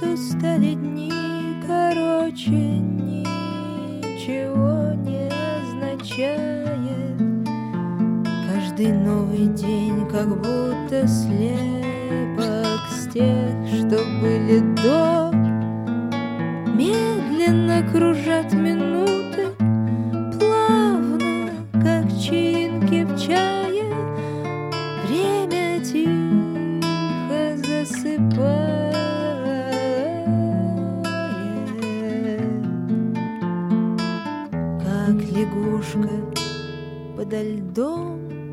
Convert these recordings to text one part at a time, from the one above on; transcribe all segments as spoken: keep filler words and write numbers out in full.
будто стали дни короче, ничего не означает. Каждый новый день как будто слепок с тех, что были до. Медленно кружат минуты, плавно, как чаинки в чае. Время тихо засыпает, как лягушка подо льдом.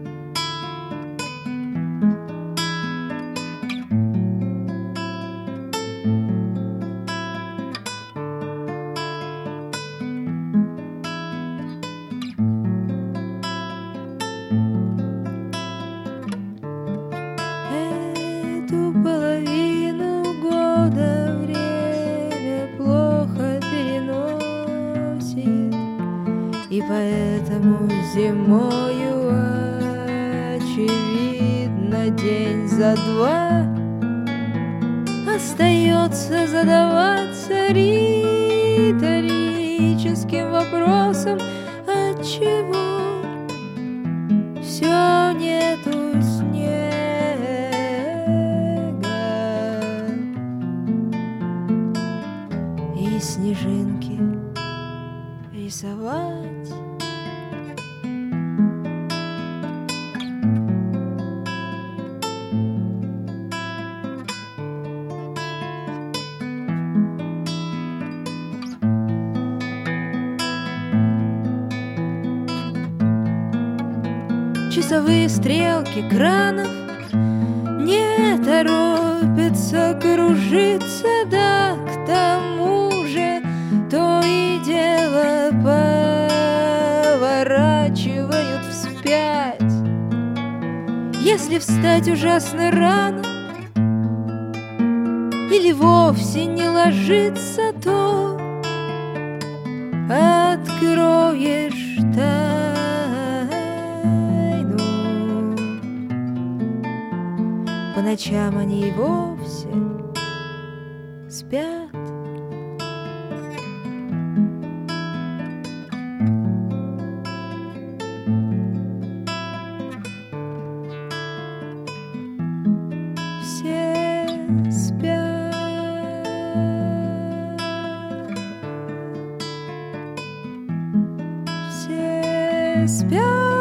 Эту половину года время плохо переносит, и поэтому зимою, очевидно, день за два остается задаваться риторическим вопросом: отчего все нету снега? И снежинки рисовать. Часовые стрелки кранов не торопятся кружиться, да к тому же то и дело поворачивают вспять. Если встать ужасно рано или вовсе не ложиться, то откроешь тайну. По ночам они и вовсе спят. Все спят. Все спят.